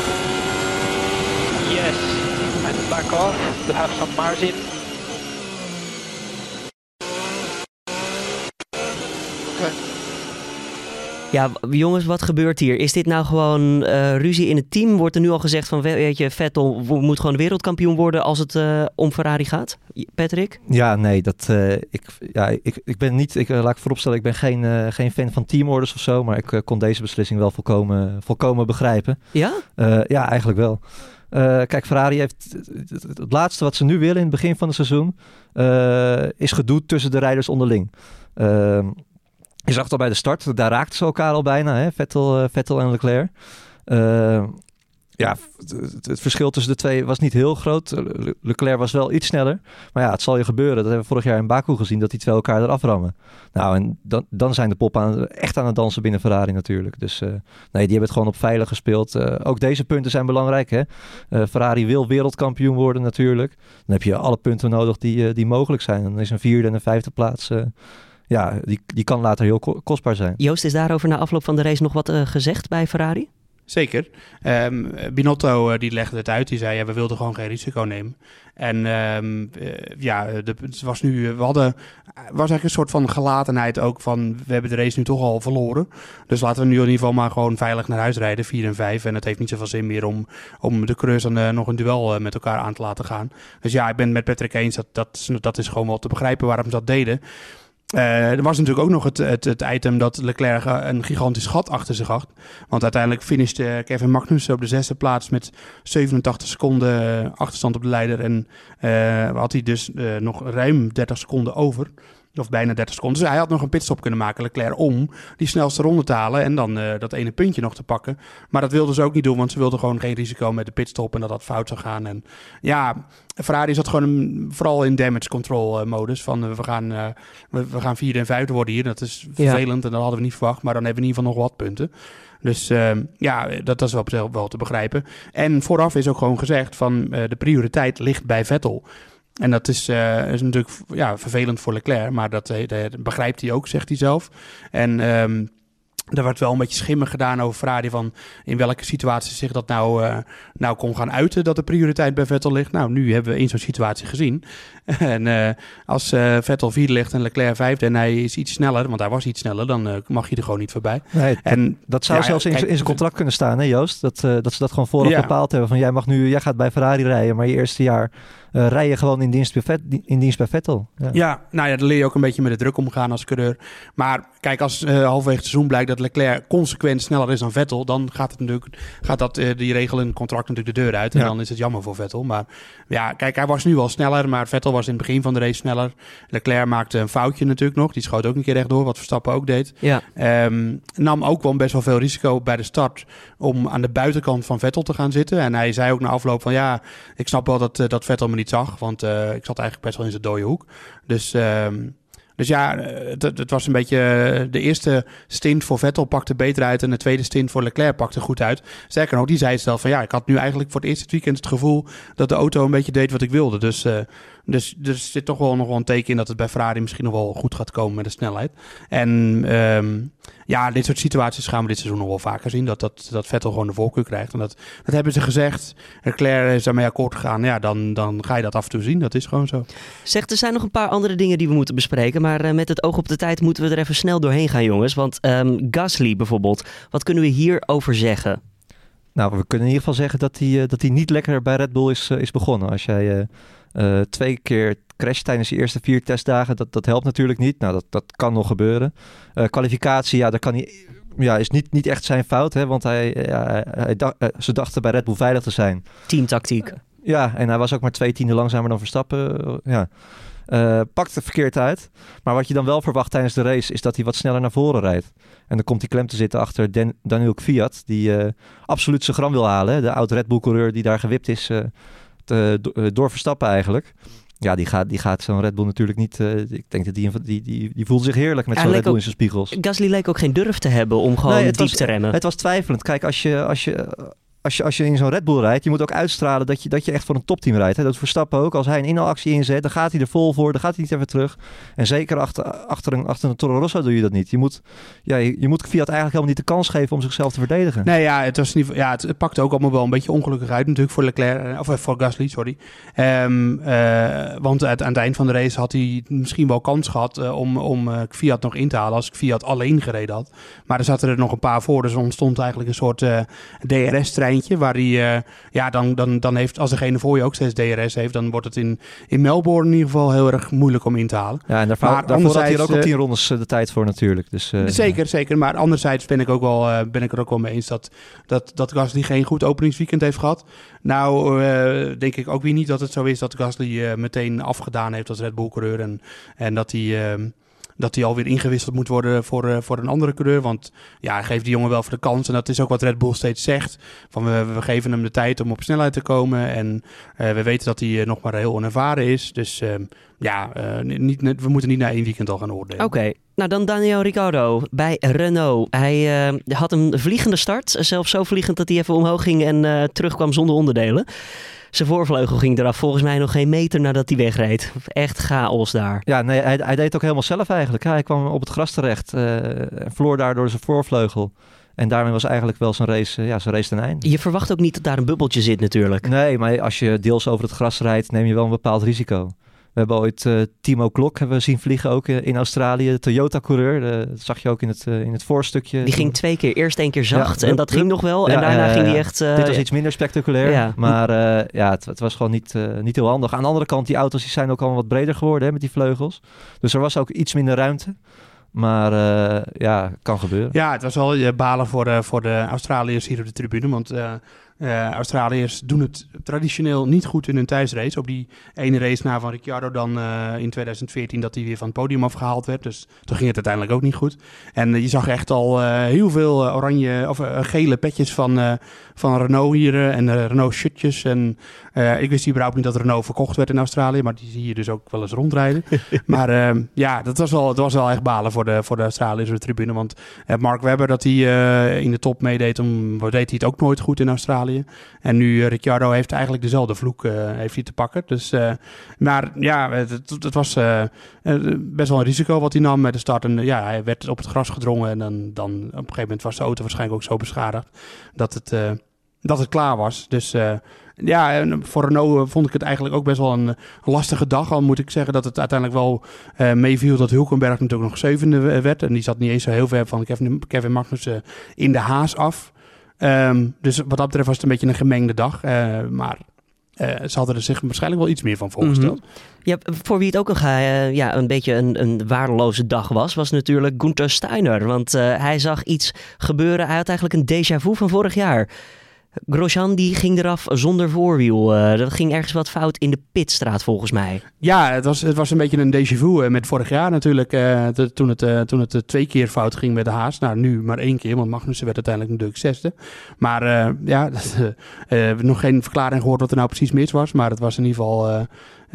Yes, and back off to have some margin. Okay. Ja, jongens, wat gebeurt hier? Is dit nou gewoon uh, ruzie in het team? Wordt er nu al gezegd van, weet je, Vettel moet gewoon wereldkampioen worden als het uh, om Ferrari gaat? Patrick? Ja, nee, dat, uh, ik, ja, ik, ik ben niet, ik, uh, laat ik vooropstellen, ik ben geen, uh, geen fan van teamorders of zo, maar ik uh, kon deze beslissing wel volkomen, volkomen begrijpen. Ja? Uh, ja, eigenlijk wel. Uh, kijk, Ferrari heeft het, het, het laatste wat ze nu willen in het begin van het seizoen uh, is gedoe tussen de rijders onderling. Uh, Je zag het al bij de start, daar raakten ze elkaar al bijna, hè? Vettel, uh, Vettel en Leclerc. Uh, ja, het, het verschil tussen de twee was niet heel groot. Le- Leclerc was wel iets sneller. Maar ja, het zal je gebeuren. Dat hebben we vorig jaar in Baku gezien, dat die twee elkaar eraf rammen. Nou, en dan, dan zijn de poppen aan, echt aan het dansen binnen Ferrari natuurlijk. Dus uh, nee, die hebben het gewoon op veilig gespeeld. Uh, ook deze punten zijn belangrijk, hè. Uh, Ferrari wil wereldkampioen worden natuurlijk. Dan heb je alle punten nodig die, uh, die mogelijk zijn. Dan is een vierde en een vijfde plaats... Uh, Ja, die, die kan later heel ko- kostbaar zijn. Joost, is daarover na afloop van de race nog wat uh, gezegd bij Ferrari? Zeker. Um, Binotto uh, die legde het uit. Die zei, ja, we wilden gewoon geen risico nemen. En um, uh, ja, de, het was nu, we hadden, was eigenlijk een soort van gelatenheid ook van, we hebben de race nu toch al verloren. Dus laten we nu in ieder geval maar gewoon veilig naar huis rijden, vier en vijf. En het heeft niet zoveel zin meer om, om de coureurs dan uh, nog een duel uh, met elkaar aan te laten gaan. Dus ja, ik ben het met Patrick eens, dat, dat, dat is gewoon wel te begrijpen waarom ze dat deden. Uh, er was natuurlijk ook nog het, het, het item dat Leclerc een gigantisch gat achter zich had. Want uiteindelijk finishte Kevin Magnussen op de zesde plaats met zevenentachtig seconden achterstand op de leider. En uh, had hij dus uh, nog ruim dertig seconden over. Of bijna dertig seconden. Dus hij had nog een pitstop kunnen maken, Leclerc, om die snelste ronde te halen en dan uh, dat ene puntje nog te pakken. Maar dat wilden ze ook niet doen, want ze wilden gewoon geen risico met de pitstop en dat dat fout zou gaan. En ja, Ferrari zat gewoon een, vooral in damage control uh, modus. Van uh, we, gaan, uh, we, we gaan vierde en vijfde worden hier. Dat is vervelend ja. En dat hadden we niet verwacht. Maar dan hebben we in ieder geval nog wat punten. Dus uh, ja, dat, dat is wel, op zich wel te begrijpen. En vooraf is ook gewoon gezegd van uh, de prioriteit ligt bij Vettel. En dat is, uh, is natuurlijk ja, vervelend voor Leclerc, maar dat, dat begrijpt hij ook, zegt hij zelf. En um, er werd wel een beetje schimmig gedaan over Ferrari van in welke situatie zich dat nou, uh, nou kon gaan uiten dat de prioriteit bij Vettel ligt. Nou, nu hebben we in zo'n situatie gezien. En uh, als uh, Vettel vierde ligt en Leclerc vijfde en hij is iets sneller, want hij was iets sneller, dan uh, mag je er gewoon niet voorbij. Nee, en, dat, dat zou ja, zelfs in, kijk, in zijn contract kunnen staan, hè Joost? Dat, uh, dat ze dat gewoon vooraf ja. bepaald hebben van jij mag nu, jij gaat bij Ferrari rijden, maar je eerste jaar uh, rij je gewoon in dienst bij, Vet, in dienst bij Vettel. Ja. ja, nou ja, dan leer je ook een beetje met de druk omgaan als coureur. Maar kijk, als uh, halverwege het seizoen blijkt dat Leclerc consequent sneller is dan Vettel, dan gaat het natuurlijk, gaat dat uh, die regel in het contract natuurlijk de deur uit en ja. dan is het jammer voor Vettel. Maar ja, kijk, hij was nu wel sneller, maar Vettel was in het begin van de race sneller. Leclerc maakte een foutje natuurlijk nog. Die schoot ook een keer rechtdoor, wat Verstappen ook deed. Ja. Um, nam ook wel best wel veel risico bij de start om aan de buitenkant van Vettel te gaan zitten. En hij zei ook na afloop van ja, ik snap wel dat, uh, dat Vettel me niet zag, want uh, ik zat eigenlijk best wel in zijn dode hoek. Dus... Um, Dus ja, het, het was een beetje de eerste stint voor Vettel pakte beter uit en de tweede stint voor Leclerc pakte goed uit. Sterker nog, die zei zelf van ja, ik had nu eigenlijk voor het eerste weekend het gevoel dat de auto een beetje deed wat ik wilde. Dus, uh, dus, dus er zit toch wel nog wel een teken in dat het bij Ferrari misschien nog wel goed gaat komen met de snelheid. En um, ja, dit soort situaties gaan we dit seizoen nog wel vaker zien. Dat, dat, dat Vettel gewoon de voorkeur krijgt. En dat, dat hebben ze gezegd. Leclerc is daarmee akkoord gegaan. Ja, dan, dan ga je dat af en toe zien. Dat is gewoon zo. Zeg, er zijn nog een paar andere dingen die we moeten bespreken. Maar uh, met het oog op de tijd moeten we er even snel doorheen gaan, jongens. Want um, Gasly bijvoorbeeld. Wat kunnen we hierover zeggen? Nou, we kunnen in ieder geval zeggen dat hij, uh, dat hij niet lekker bij Red Bull is, uh, is begonnen. Als jij uh, uh, twee keer crasht tijdens de eerste vier testdagen, dat, dat helpt natuurlijk niet. Nou, dat, dat kan nog gebeuren. Uh, kwalificatie, ja, daar kan hij... Ja, is niet, niet echt zijn fout, hè, want hij, ja, hij, hij dacht, uh, ze dachten bij Red Bull veilig te zijn. Teamtactiek. Uh, ja, en hij was ook maar twee tienden langzamer dan Verstappen. Uh, ja. Uh, pakt het verkeerd uit. Maar wat je dan wel verwacht tijdens de race is dat hij wat sneller naar voren rijdt. En dan komt hij klem te zitten achter Dan- Daniel Kvyat, die uh, absoluut zijn gram wil halen. Hè? De oud Red Bull coureur die daar gewipt is uh, te, do- door Verstappen eigenlijk. Ja, die gaat, die gaat zo'n Red Bull natuurlijk niet... Uh, ik denk dat die, die, die, die voelt zich heerlijk met ja, zo'n Red Bull ook, in zijn spiegels. Gasly leek ook geen durf te hebben om gewoon nee, diep was, te remmen. Het was twijfelend. Kijk, als je... Als je Als je, als je in zo'n Red Bull rijdt, je moet ook uitstralen dat je, dat je echt voor een topteam rijdt. Hè? Dat Verstappen ook. Als hij een inhaalactie inzet, dan gaat hij er vol voor. Dan gaat hij niet even terug. En zeker achter, achter, een, achter een Toro Rosso doe je dat niet. Je moet, ja, je, je moet Kvyat eigenlijk helemaal niet de kans geven om zichzelf te verdedigen. Nee, ja, het, was niet, ja, het, het pakte ook allemaal wel een beetje ongelukkig uit natuurlijk voor Leclerc. Of voor Gasly, sorry. Um, uh, want uit, aan het eind van de race had hij misschien wel kans gehad uh, om, om uh, Kvyat nog in te halen als Kvyat alleen gereden had. Maar er zaten er nog een paar voor. Dus er ontstond eigenlijk een soort uh, D R S-treintje waar hij... Uh, ja, dan, dan, dan heeft, als degene voor je ook steeds D R S heeft, dan wordt het in, in Melbourne in ieder geval heel erg moeilijk om in te halen. Ja, en daarvoor, maar daarvoor had hij er ook al tien rondes de tijd voor natuurlijk. Dus, uh, zeker, zeker. Maar anderzijds ben ik, ook wel, uh, ben ik er ook wel mee eens dat, dat, dat Gasly geen goed openingsweekend heeft gehad. Nou, uh, denk ik ook weer niet dat het zo is dat Gasly uh, meteen afgedaan heeft als Red Bull coureur en, en dat hij... Uh, dat hij alweer ingewisseld moet worden voor, uh, voor een andere coureur. Want ja, geeft die jongen wel voor de kans. En dat is ook wat Red Bull steeds zegt. Van we, we geven hem de tijd om op snelheid te komen. En uh, we weten dat hij uh, nog maar heel onervaren is. Dus uh, ja, uh, niet, we moeten niet na één weekend al gaan oordelen. Oké, okay. Nou dan Daniel Ricciardo bij Renault. Hij uh, had een vliegende start. Zelfs zo vliegend dat hij even omhoog ging en uh, terugkwam zonder onderdelen. Zijn voorvleugel ging eraf volgens mij nog geen meter nadat hij wegreed. Echt chaos daar. Ja, nee, hij, hij deed het ook helemaal zelf eigenlijk. Hij kwam op het gras terecht. Uh, verloor daardoor zijn voorvleugel. En daarmee was eigenlijk wel zijn race, uh, ja, zijn race ten einde. Je verwacht ook niet dat daar een bubbeltje zit natuurlijk. Nee, maar als je deels over het gras rijdt, neem je wel een bepaald risico. We hebben ooit uh, Timo Klok hebben we zien vliegen, ook uh, in Australië. De Toyota-coureur, uh, dat zag je ook in het, uh, in het voorstukje. Die ging twee keer, eerst één keer zacht ja, en dat hup, ging nog wel. Ja, en daarna uh, ging die echt... Uh, dit was iets minder spectaculair, ja. maar uh, ja, het, het was gewoon niet, uh, niet heel handig. Aan de andere kant, die auto's die zijn ook allemaal wat breder geworden hè, met die vleugels. Dus er was ook iets minder ruimte. Maar uh, ja, kan gebeuren. Ja, het was wel uh, balen voor, uh, voor de Australiërs hier op de tribune. Want uh, uh, Australiërs doen het traditioneel niet goed in hun thuisrace. Op die ene race na van Ricciardo dan uh, in tweeduizend veertien dat hij weer van het podium afgehaald werd. Dus toen ging het uiteindelijk ook niet goed. En uh, je zag echt al uh, heel veel uh, oranje of uh, gele petjes van, uh, van Renault hier uh, en uh, Renault shirtjes. En uh, ik wist überhaupt niet dat Renault verkocht werd in Australië. Maar die zie je dus ook wel eens rondrijden. Maar uh, ja, dat was wel, het was wel echt balen voor de, voor de Australiërs op de tribune. Want uh, Mark Webber, dat hij uh, in de top meedeed, om, deed hij het ook nooit goed in Australië. En nu uh, Ricciardo heeft eigenlijk dezelfde vloek uh, heeft hij te pakken. Dus, uh, maar ja, het, het was uh, best wel een risico wat hij nam met de start. En uh, ja, hij werd op het gras gedrongen. En dan, dan op een gegeven moment was de auto waarschijnlijk ook zo beschadigd dat het, uh, dat het klaar was. Dus uh, ja, en voor Renault vond ik het eigenlijk ook best wel een lastige dag. Al moet ik zeggen dat het uiteindelijk wel uh, meeviel dat Hülkenberg natuurlijk nog zevende werd. En die zat niet eens zo heel ver van Kevin, Kevin Magnussen in de Haas af. Um, dus wat dat betreft was het een beetje een gemengde dag. Uh, maar uh, ze hadden er zich waarschijnlijk wel iets meer van voorgesteld. Mm-hmm. Ja, voor wie het ook een, uh, ja, een beetje een, een waardeloze dag was, was natuurlijk Gunther Steiner. Want uh, hij zag iets gebeuren. Hij had eigenlijk een déjà vu van vorig jaar. Grosjean die ging eraf zonder voorwiel. Uh, dat ging ergens wat fout in de pitstraat volgens mij. Ja, het was, het was een beetje een déjà vu uh, met vorig jaar natuurlijk. Uh, te, toen het, uh, toen het uh, twee keer fout ging met de Haas. Nou, nu maar één keer, want Magnussen werd uiteindelijk natuurlijk zesde. Maar uh, ja, dat, uh, uh, we hebben nog geen verklaring gehoord wat er nou precies mis was. Maar het was in ieder geval uh,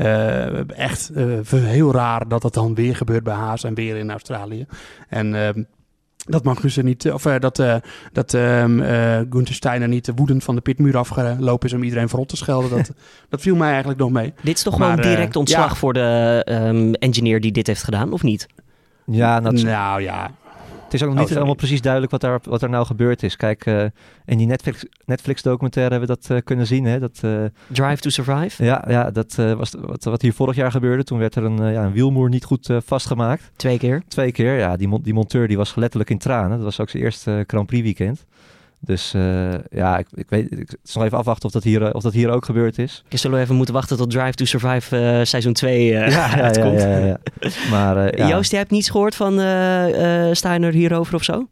uh, echt uh, heel raar dat dat dan weer gebeurt bij Haas en weer in Australië. En... Uh, Dat Magnussen niet, of uh, dat, uh, dat uh, uh, Gunther Steiner niet woedend van de pitmuur afgelopen is om iedereen verrot te schelden. Dat, dat viel mij eigenlijk nog mee. Dit is toch maar, gewoon direct ontslag uh, ja. voor de um, engineer die dit heeft gedaan, of niet? Ja, dat... nou ja. Het is ook nog niet oh, helemaal precies duidelijk wat, daar, wat er nou gebeurd is. Kijk, uh, in die Netflix, Netflix documentaire hebben we dat uh, kunnen zien. Hè? Dat, uh, Drive to Survive? Ja, ja dat uh, was wat, wat hier vorig jaar gebeurde. Toen werd er een, uh, ja, een wielmoer niet goed uh, vastgemaakt. Twee keer? Twee keer, ja. Die, die monteur die was letterlijk in tranen. Dat was ook zijn eerste uh, Grand Prix weekend. Dus uh, ja, ik, ik weet, ik zal even afwachten of dat, hier, of dat hier ook gebeurd is. Je zullen we even moeten wachten tot Drive to Survive uh, seizoen twee uh, ja, uitkomt. Ja, ja, ja, ja. Maar, uh, ja. Joost, jij hebt niets gehoord van uh, uh, Steiner hierover of zo?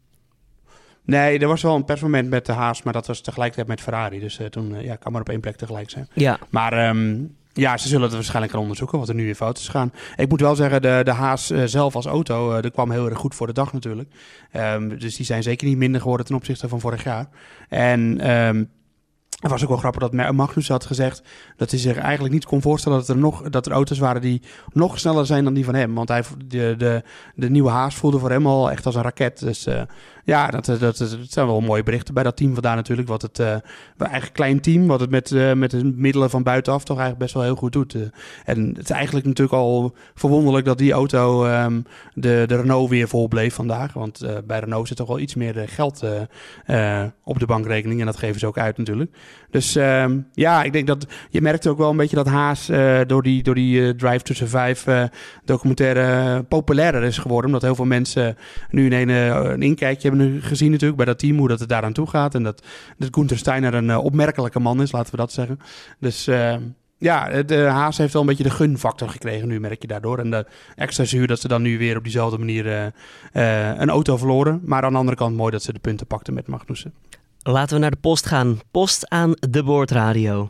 Nee, er was wel een persmoment met de Haas, maar dat was tegelijkertijd met Ferrari. Dus uh, toen uh, ja, kan maar op één plek tegelijk zijn. Ja. Maar um, ja, ze zullen het waarschijnlijk gaan onderzoeken wat er nu weer fout is gegaan. Ik moet wel zeggen, de, de Haas uh, zelf als auto, uh, dat kwam heel erg goed voor de dag natuurlijk. Um, dus die zijn zeker niet minder geworden ten opzichte van vorig jaar. En... Um, Het was ook wel grappig dat Magnussen had gezegd dat hij zich eigenlijk niet kon voorstellen dat er nog dat er auto's waren die nog sneller zijn dan die van hem. Want hij, de, de, de nieuwe Haas voelde voor hem al echt als een raket. Dus uh, ja, dat, dat, dat, dat zijn wel mooie berichten bij dat team vandaar natuurlijk. Wat het uh, eigenlijk klein team, wat het met, uh, met de middelen van buitenaf toch eigenlijk best wel heel goed doet. Uh, en het is eigenlijk natuurlijk al verwonderlijk dat die auto um, de, de Renault weer vol bleef vandaag. Want uh, bij Renault zit toch wel iets meer geld uh, uh, op de bankrekening. En dat geven ze ook uit natuurlijk. Dus uh, ja, ik denk dat je merkte ook wel een beetje dat Haas uh, door die, door die uh, Drive to Survive uh, documentaire uh, populairder is geworden. Omdat heel veel mensen nu een, uh, een inkijkje hebben gezien natuurlijk bij dat team, hoe dat het daaraan toe gaat. En dat, dat Gunther Steiner een uh, opmerkelijke man is, laten we dat zeggen. Dus uh, ja, de Haas heeft wel een beetje de gunfactor gekregen nu, merk je daardoor. En de extra zuur dat ze dan nu weer op diezelfde manier uh, uh, een auto verloren. Maar aan de andere kant mooi dat ze de punten pakten met Magnussen. Laten we naar de post gaan. Post aan de Boordradio.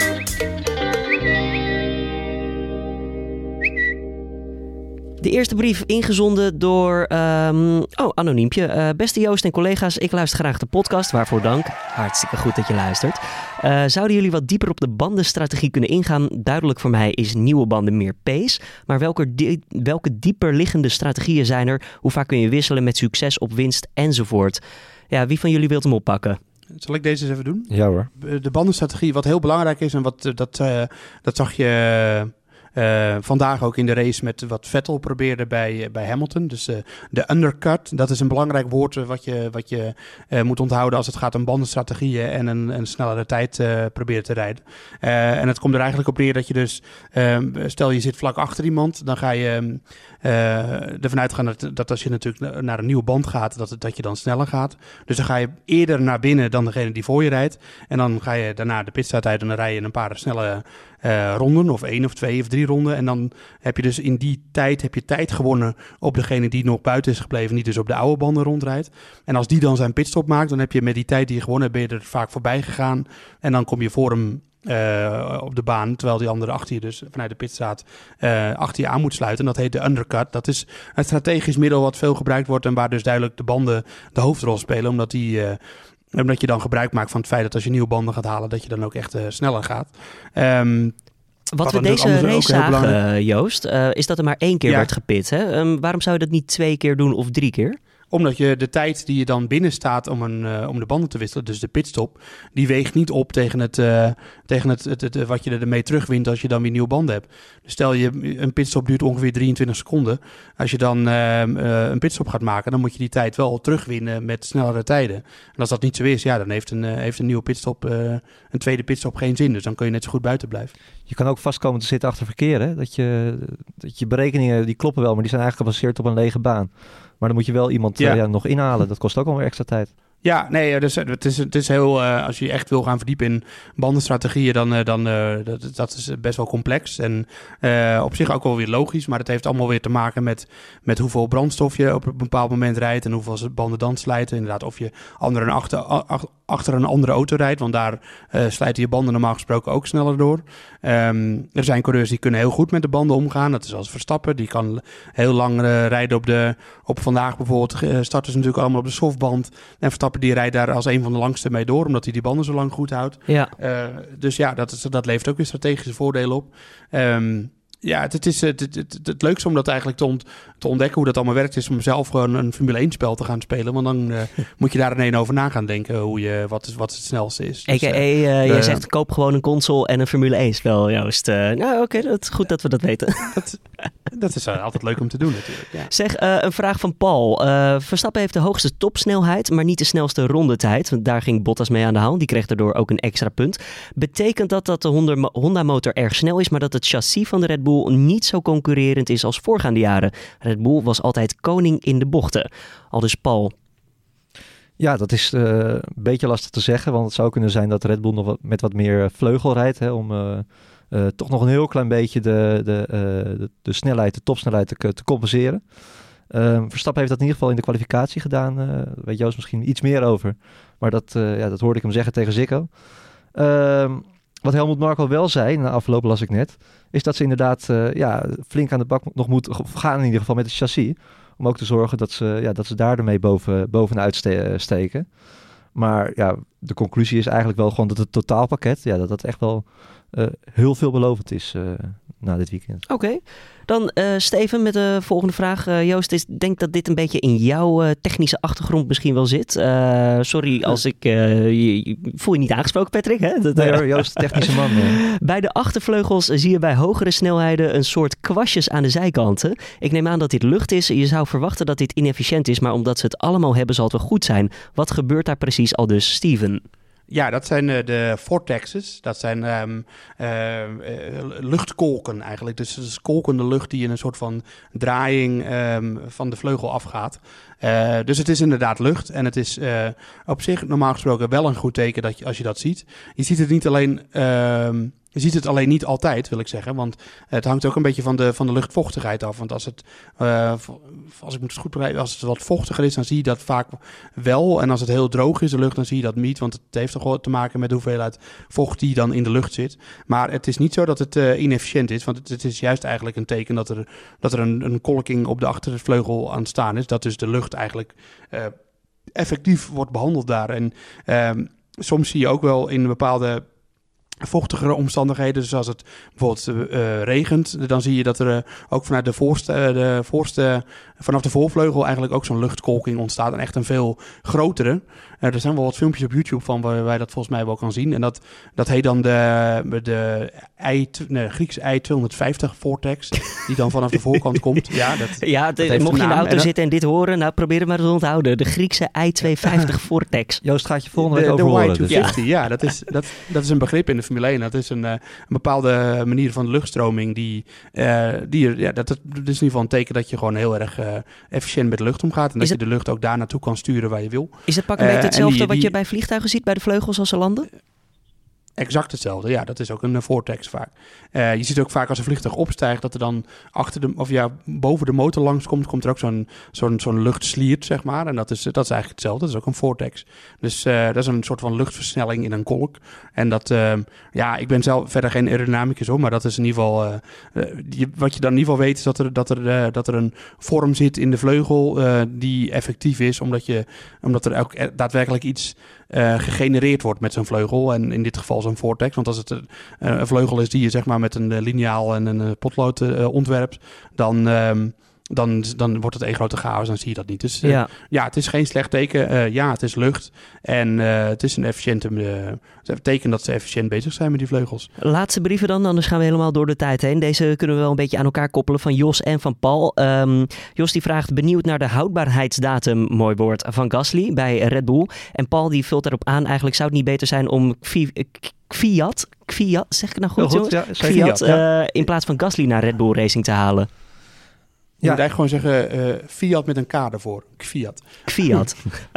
De eerste brief ingezonden door... Um, oh, anoniempje. Uh, beste Joost en collega's, ik luister graag de podcast. Waarvoor dank. Hartstikke goed dat je luistert. Uh, zouden jullie wat dieper op de bandenstrategie kunnen ingaan? Duidelijk voor mij is nieuwe banden meer pace. Maar welke, die, welke dieper liggende strategieën zijn er? Hoe vaak kun je wisselen met succes op winst enzovoort? Ja, wie van jullie wilt hem oppakken? Zal ik deze eens even doen? Ja hoor. De bandenstrategie, wat heel belangrijk is en wat dat, uh, dat zag je uh, vandaag ook in de race met wat Vettel probeerde bij, bij Hamilton. Dus uh, de undercut, dat is een belangrijk woord wat je, wat je uh, moet onthouden als het gaat om bandenstrategieën en een, een snellere tijd uh, proberen te rijden. Uh, en het komt er eigenlijk op neer dat je dus, uh, stel je zit vlak achter iemand, dan ga je uh, ervan uitgaan dat, dat als je natuurlijk naar een nieuwe band gaat, dat, dat je dan sneller gaat. Dus dan ga je eerder naar binnen dan degene die voor je rijdt. En dan ga je daarna de pitstraat uit en dan rij je een paar snelle uh, ronden, of één of twee of drie ronden. En dan heb je dus in die tijd, heb je tijd gewonnen op degene die nog buiten is gebleven, die dus op de oude banden rondrijdt. En als die dan zijn pitstop maakt, dan heb je met die tijd die je gewonnen hebt, ben je er vaak voorbij gegaan. En dan kom je voor hem Uh, op de baan, terwijl die andere achter je dus vanuit de pitstraat uh, achter je aan moet sluiten. En dat heet de undercut. Dat is een strategisch middel wat veel gebruikt wordt en waar dus duidelijk de banden de hoofdrol spelen, omdat die uh, omdat je dan gebruik maakt van het feit dat als je nieuwe banden gaat halen, dat je dan ook echt uh, sneller gaat. Um, Wat, wat we deze race zagen, uh, Joost, uh, is dat er maar één keer ja. werd gepit. Hè? Um, waarom zou je dat niet twee keer doen of drie keer? Omdat je de tijd die je dan binnen staat om, een, uh, om de banden te wisselen, dus de pitstop, die weegt niet op tegen, het, uh, tegen het, het, het, wat je ermee terugwint als je dan weer nieuwe banden hebt. Dus stel je, een pitstop duurt ongeveer drieëntwintig seconden. Als je dan uh, uh, een pitstop gaat maken, dan moet je die tijd wel terugwinnen met snellere tijden. En als dat niet zo is, ja, dan heeft een, uh, heeft een nieuwe pitstop, uh, een tweede pitstop geen zin. Dus dan kun je net zo goed buiten blijven. Je kan ook vast komen te zitten achter verkeer, hè? Dat je, dat je berekeningen, die kloppen wel, maar die zijn eigenlijk gebaseerd op een lege baan. Maar dan moet je wel iemand ja. Uh, ja, nog inhalen. Dat kost ook alweer extra tijd. Ja, nee, dus het is, het is heel, uh, als je echt wil gaan verdiepen in bandenstrategieën, dan, uh, dan uh, dat, dat is best wel complex. En uh, op zich ook wel weer logisch, maar het heeft allemaal weer te maken met, met hoeveel brandstof je op een bepaald moment rijdt en hoeveel banden dan slijten. Inderdaad, of je ander en achter, ach, achter een andere auto rijdt, want daar uh, slijten je banden normaal gesproken ook sneller door. Um, er zijn coureurs die kunnen heel goed met de banden omgaan. Dat is als Verstappen, die kan heel lang uh, rijden op de, op vandaag bijvoorbeeld, uh, starten ze natuurlijk allemaal op de softband. En Verstappen die rijdt daar als een van de langste mee door, omdat hij die banden zo lang goed houdt. Ja. Uh, dus ja, dat, is, dat levert ook weer strategische voordelen op. Um, ja, het, het is het, het, het, het leukste om dat eigenlijk te, ont, te ontdekken hoe dat allemaal werkt, is om zelf gewoon een Formule één spel te gaan spelen. Want dan uh, moet je daar ineens over na gaan denken hoe je, wat, is, wat het snelste is. Dus, A K A, uh, uh, jij zegt koop gewoon een console en een Formule één spel, Joost. Uh, nou oké, okay, goed dat we dat weten. dat, dat is uh, altijd leuk om te doen natuurlijk. Ja. Zeg, uh, een vraag van Paul. Uh, Verstappen heeft de hoogste topsnelheid, maar niet de snelste rondetijd. Want daar ging Bottas mee aan de haal. Die kreeg daardoor ook een extra punt. Betekent dat dat de Honda-motor erg snel is, maar dat het chassis van de Red Bull niet zo concurrerend is als voorgaande jaren? Red Bull was altijd koning in de bochten. Aldus Paul. Ja, dat is uh, een beetje lastig te zeggen, want het zou kunnen zijn dat Red Bull nog wat, met wat meer vleugel rijdt, hè, om uh, uh, toch nog een heel klein beetje de, de, uh, de, de snelheid, de topsnelheid te, te compenseren. Uh, Verstappen heeft dat in ieder geval in de kwalificatie gedaan. Uh, daar weet Joost misschien iets meer over, maar dat, uh, ja, dat hoorde ik hem zeggen tegen Ziggo. Uh, Wat Helmut Marko wel zei, na afloop las ik net, is dat ze inderdaad uh, ja, flink aan de bak nog moet gaan, in ieder geval met het chassis. Om ook te zorgen dat ze, ja, dat ze daar ermee boven, bovenuit ste- steken. Maar ja, de conclusie is eigenlijk wel gewoon dat het totaalpakket, ja, dat dat echt wel uh, heel veelbelovend is uh, na dit weekend. Oké, okay. Dan uh, Steven met de volgende vraag. Uh, Joost, ik denk dat dit een beetje in jouw uh, technische achtergrond misschien wel zit. Uh, sorry als ik... Uh, je, je, voel je niet aangesproken, Patrick? Hè? Dat, nee hoor, Joost, technische man. Ja. Bij de achtervleugels zie je bij hogere snelheden een soort kwastjes aan de zijkanten. Ik neem aan dat dit lucht is. Je zou verwachten dat dit inefficiënt is, maar omdat ze het allemaal hebben zal het wel goed zijn. Wat gebeurt daar precies, aldus Steven? Ja, dat zijn uh, de vortexes. Dat zijn um, uh, uh, luchtkolken eigenlijk. Dus het is kolkende lucht die in een soort van draaiing um, van de vleugel afgaat. Uh, dus het is inderdaad lucht. En het is uh, op zich normaal gesproken wel een goed teken dat je, als je dat ziet. Je ziet het niet alleen... Uh, Je ziet het alleen niet altijd, wil ik zeggen. Want het hangt ook een beetje van de, van de luchtvochtigheid af. Want als het, uh, als ik het goed begrijp, als het wat vochtiger is, dan zie je dat vaak wel. En als het heel droog is, de lucht, dan zie je dat niet. Want het heeft toch wel te maken met de hoeveelheid vocht die dan in de lucht zit. Maar het is niet zo dat het uh, inefficiënt is. Want het, het is juist eigenlijk een teken dat er, dat er een, een kolking op de achtervleugel aan het staan is. Dat dus de lucht eigenlijk uh, effectief wordt behandeld daar. En uh, soms zie je ook wel in bepaalde... vochtigere omstandigheden. Dus als het bijvoorbeeld uh, regent, dan zie je dat er uh, ook vanuit de voorste, uh, de voorste, vanaf de voorvleugel eigenlijk ook zo'n luchtkolking ontstaat. En echt een veel grotere. Uh, er zijn wel wat filmpjes op YouTube van waar je dat volgens mij wel kan zien. En dat, dat heet dan de, de I, nee, Griekse I tweehonderdvijftig vortex, die dan vanaf de voorkant komt. Ja, dat, ja de, dat mocht je in de auto en zitten en dit horen, nou probeer het maar te onthouden. De Griekse I tweehonderdvijftig vortex. Joost gaat je volgende week de, over de horen. Y tweehonderdvijftig, dus. Ja, dat is, dat, dat is een begrip in de Formule één. Dat is een, uh, een bepaalde manier van de luchtstroming die, uh, die ja, dat, dat is in ieder geval een teken dat je gewoon heel erg uh, efficiënt met de lucht omgaat en dat het, je de lucht ook daar naartoe kan sturen waar je wil. Is het pak een beetje uh, hetzelfde die, wat die, je bij vliegtuigen ziet bij de vleugels als ze landen? Exact hetzelfde, ja, dat is ook een uh, vortex vaak. Uh, je ziet ook vaak als een vliegtuig opstijgt dat er dan achter de, of ja, boven de motor langs komt, komt er ook zo'n, zo'n, zo'n luchtsliert, zeg maar. En dat is, dat is eigenlijk hetzelfde, dat is ook een vortex. Dus uh, dat is een soort van luchtversnelling in een kolk. En dat, uh, ja, ik ben zelf verder geen aerodynamicus hoor, maar dat is in ieder geval, uh, uh, die, wat je dan in ieder geval weet is dat er, dat er, uh, dat er een vorm zit in de vleugel uh, die effectief is, omdat, je, omdat er ook daadwerkelijk iets uh, gegenereerd wordt met zo'n vleugel. En in dit geval zo'n vortex, want als het een, een vleugel is die je zeg maar met een liniaal en een potlood uh, ontwerpt, dan, um, dan, dan wordt het één grote chaos, dan zie je dat niet. Dus uh, ja. ja, het is geen slecht teken. Uh, ja, het is lucht en uh, het is een efficiënte uh, teken dat ze efficiënt bezig zijn met die vleugels. Laatste brieven dan, anders gaan we helemaal door de tijd heen. Deze kunnen we wel een beetje aan elkaar koppelen van Jos en van Paul. Um, Jos die vraagt benieuwd naar de houdbaarheidsdatum, mooi woord, van Gasly bij Red Bull. En Paul die vult daarop aan, eigenlijk zou het niet beter zijn om Kvyat, Kvyat, zeg ik nou goed, goed jongens? ja, Kvyat, ja. uh, in plaats van Gasly naar Red Bull Racing te halen. Je ja. moet eigenlijk gewoon zeggen uh, Fiat met een K ervoor. Kvyat. Kvyat.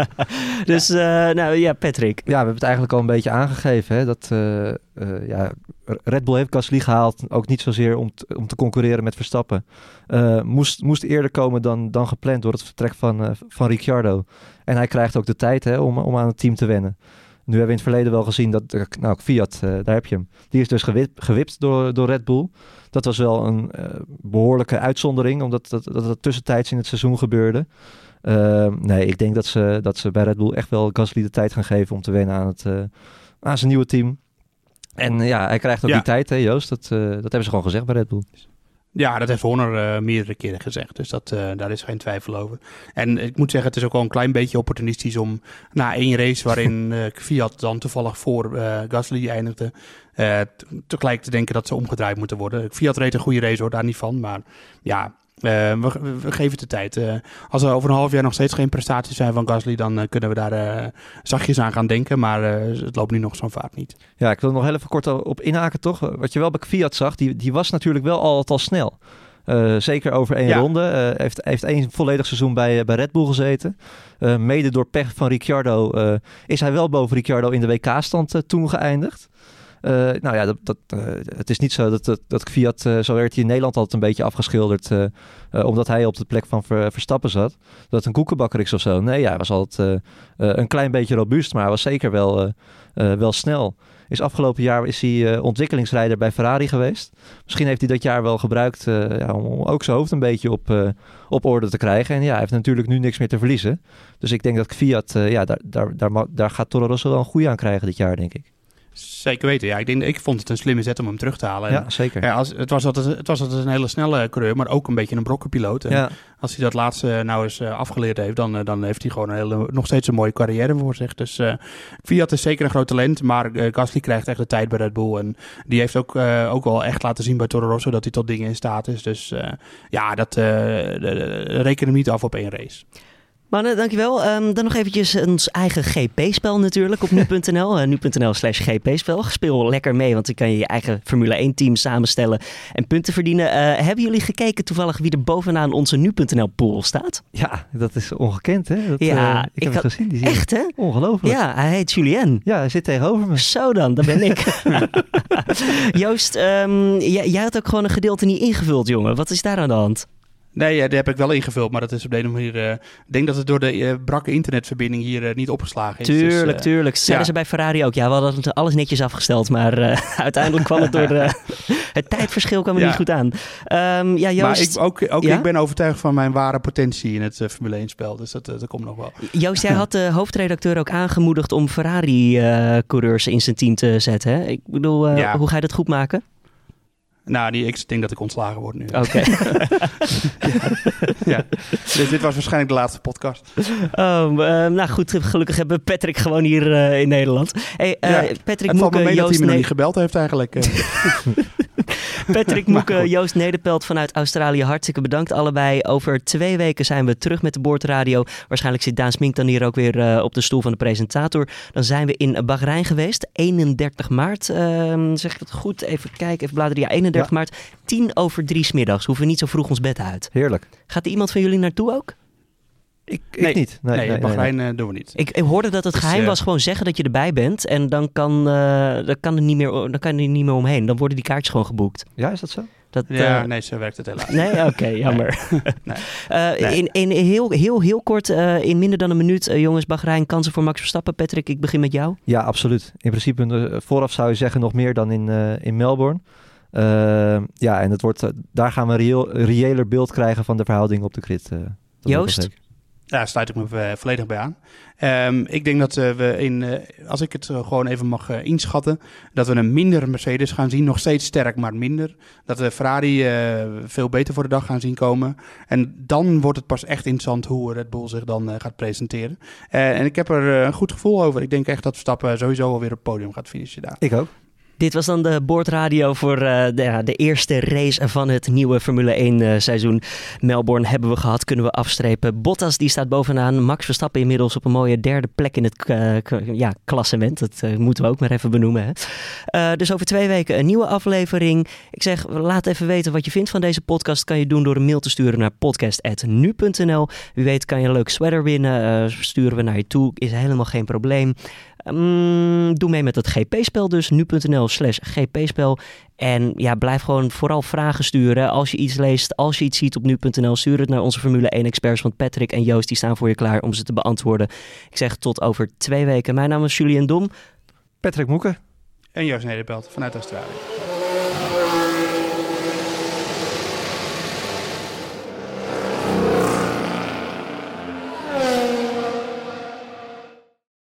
dus, uh, nou ja, Patrick. Ja, we hebben het eigenlijk al een beetje aangegeven. Hè, dat uh, uh, ja, Red Bull heeft Gasly gehaald. Ook niet zozeer om, t- om te concurreren met Verstappen. Uh, moest, moest eerder komen dan, dan gepland door het vertrek van, uh, van Ricciardo. En hij krijgt ook de tijd hè, om, om aan het team te wennen. Nu hebben we in het verleden wel gezien dat, nou, Kvyat, uh, daar heb je hem. Die is dus gewip, gewipt door, door Red Bull. Dat was wel een uh, behoorlijke uitzondering, omdat dat, dat, dat tussentijds in het seizoen gebeurde. Uh, nee, ik denk dat ze, dat ze bij Red Bull echt wel Gasly de tijd gaan geven om te wennen aan, het, uh, aan zijn nieuwe team. En uh, ja, hij krijgt ook ja. die tijd, hè Joost? Dat, uh, dat hebben ze gewoon gezegd bij Red Bull. Ja, dat heeft Horner uh, meerdere keren gezegd. Dus dat, uh, daar is geen twijfel over. En ik moet zeggen, het is ook wel een klein beetje opportunistisch om na één race waarin uh, Kvyat dan toevallig voor uh, Gasly eindigde, uh, tegelijk te denken dat ze omgedraaid moeten worden. Kvyat reed een goede race hoor, daar niet van. Maar ja, uh, we, we geven het de tijd. Uh, als er over een half jaar nog steeds geen prestaties zijn van Gasly, dan uh, kunnen we daar uh, zachtjes aan gaan denken. Maar uh, het loopt nu nog zo'n vaart niet. Ja, ik wil er nog heel even kort op inhaken toch. Wat je wel bij Kvyat zag, die, die was natuurlijk wel al, al snel. Uh, zeker over één ja. ronde. Uh, heeft, heeft één volledig seizoen bij, uh, bij Red Bull gezeten. Uh, mede door pech van Ricciardo uh, is hij wel boven Ricciardo in de W K-stand uh, toen geëindigd. Uh, nou ja, dat, dat, uh, het is niet zo dat, dat, dat Kvyat, uh, zo werd hij in Nederland altijd een beetje afgeschilderd, uh, uh, omdat hij op de plek van Ver, Verstappen zat. Dat het een koekenbakker is of zo. Nee, ja, hij was altijd uh, uh, een klein beetje robuust, maar hij was zeker wel, uh, uh, wel snel. Is afgelopen jaar is hij uh, ontwikkelingsrijder bij Ferrari geweest. Misschien heeft hij dat jaar wel gebruikt uh, ja, om ook zijn hoofd een beetje op, uh, op orde te krijgen. En ja, hij heeft natuurlijk nu niks meer te verliezen. Dus ik denk dat Kvyat, uh, ja, daar, daar, daar, daar gaat Toro Rosso wel een goeie aan krijgen dit jaar, denk ik. Zeker weten, ja. Ik, denk, ik vond het een slimme zet om hem terug te halen. Ja, en, zeker. Ja, als, het, was altijd, het was altijd een hele snelle coureur, maar ook een beetje een brokkenpiloot. En ja. Als hij dat laatste nou eens uh, afgeleerd heeft, dan, dan heeft hij gewoon een hele, nog steeds een mooie carrière voor zich. Dus uh, Kvyat is zeker een groot talent, maar uh, Gasly krijgt echt de tijd bij Red Bull. En die heeft ook, uh, ook wel echt laten zien bij Toro Rosso dat hij tot dingen in staat is. Dus uh, ja, dat uh, de, de, reken hem niet af op één race. Mannen, dankjewel. Um, dan nog eventjes ons eigen G P-spel natuurlijk op nu punt n l. Uh, nu punt n l slash G P-spel. Speel lekker mee, want dan kan je je eigen Formule één team samenstellen en punten verdienen. Uh, hebben jullie gekeken toevallig wie er bovenaan onze nu punt n l pool staat? Ja, dat is ongekend hè? Dat, ja, uh, ik, ik heb had... het gezien. Die echt hè? Ongelooflijk. Ja, hij heet Julien. Ja, hij zit tegenover me. Zo dan, dat ben ik. Joost, um, jij, jij had ook gewoon een gedeelte niet ingevuld, jongen. Wat is daar aan de hand? Nee, ja, die heb ik wel ingevuld, maar dat is op de een of andere manier... Uh, ik denk dat het door de uh, brakke internetverbinding hier uh, niet opgeslagen is. Tuurlijk, dus, uh, tuurlijk. Zeiden ja. ze bij Ferrari ook. Ja, we hadden alles netjes afgesteld, maar uh, uiteindelijk kwam het door de... Het tijdverschil kwam er ja. niet goed aan. Um, ja, Joost... Maar ik, ook, ook ja? ik ben overtuigd van mijn ware potentie in het uh, Formule één-spel, dus dat, uh, dat komt nog wel. Joost, jij had de hoofdredacteur ook aangemoedigd om Ferrari-coureurs uh, in zijn team te zetten. Hè? Ik bedoel, uh, ja. hoe ga je dat goed maken? Nou, die, ik denk dat ik ontslagen word nu. Oké. Okay. ja. ja. Dus dit was waarschijnlijk de laatste podcast. Oh, uh, nou goed, gelukkig hebben we Patrick gewoon hier uh, in Nederland. Hey, uh, ja. Patrick Het valt me mee Joost dat hij me ne- nog niet gebeld heeft eigenlijk. Patrick Moeke, Joost Nederpelt vanuit Australië, hartstikke bedankt allebei. Over twee weken zijn we terug met de Boordradio. Waarschijnlijk zit Daan Smink dan hier ook weer uh, op de stoel van de presentator. Dan zijn we in Bahrein geweest, eenendertig maart. Uh, zeg ik het goed? Even kijken, even bladeren. Ja, eenendertig ja. maart, tien over drie 's middags. Hoeven we niet zo vroeg ons bed uit. Heerlijk. Gaat er iemand van jullie naartoe ook? Ik, ik nee. niet. Nee, nee, nee, Bahrein nee, nee. Uh, doen we niet. Ik, ik hoorde dat het dus, geheim uh, was gewoon zeggen dat je erbij bent. En dan kan, uh, dan kan, er niet meer, dan kan er niet meer omheen. Dan worden die kaartjes gewoon geboekt. Ja, is dat zo? Dat, ja, uh, nee, zo werkt het helaas. Nee, oké, okay, jammer. nee. uh, nee. In, in heel, heel, heel kort, uh, in minder dan een minuut, uh, jongens, Bahrein, kansen voor Max Verstappen. Patrick, ik begin met jou. Ja, absoluut. In principe uh, vooraf zou je zeggen nog meer dan in, uh, in Melbourne. Uh, ja, en het wordt, uh, daar gaan we een reëel, reëler beeld krijgen van de verhouding op de grid. Uh, Joost? Ja, daar sluit ik me uh, volledig bij aan. Um, ik denk dat uh, we, in, uh, als ik het uh, gewoon even mag uh, inschatten, dat we een minder Mercedes gaan zien. Nog steeds sterk, maar minder. Dat we Ferrari uh, veel beter voor de dag gaan zien komen. En dan wordt het pas echt interessant hoe Red Bull zich dan uh, gaat presenteren. Uh, en ik heb er uh, een goed gevoel over. Ik denk echt dat Verstappen sowieso alweer op het podium gaat finishen daar. Ik ook. Dit was dan de Boordradio voor uh, de, ja, de eerste race van het nieuwe Formule één uh, seizoen. Melbourne hebben we gehad, kunnen we afstrepen. Bottas die staat bovenaan. Max Verstappen inmiddels op een mooie derde plek in het uh, k- ja, klassement. Dat uh, moeten we ook maar even benoemen. Hè? Uh, dus over twee weken een nieuwe aflevering. Ik zeg, laat even weten wat je vindt van deze podcast. Kan je doen door een mail te sturen naar podcast at nu punt n l. Wie weet kan je een leuk sweater winnen. Uh, sturen we naar je toe. Is helemaal geen probleem. Um, doe mee met het G P-spel dus, nu punt n l slash G P-spel. En ja, blijf gewoon vooral vragen sturen. Als je iets leest, als je iets ziet op nu punt n l, stuur het naar onze Formule één-experts. Want Patrick en Joost die staan voor je klaar om ze te beantwoorden. Ik zeg tot over twee weken. Mijn naam is Julian Dom. Patrick Moeke. En Joost Nederpelt vanuit Australië.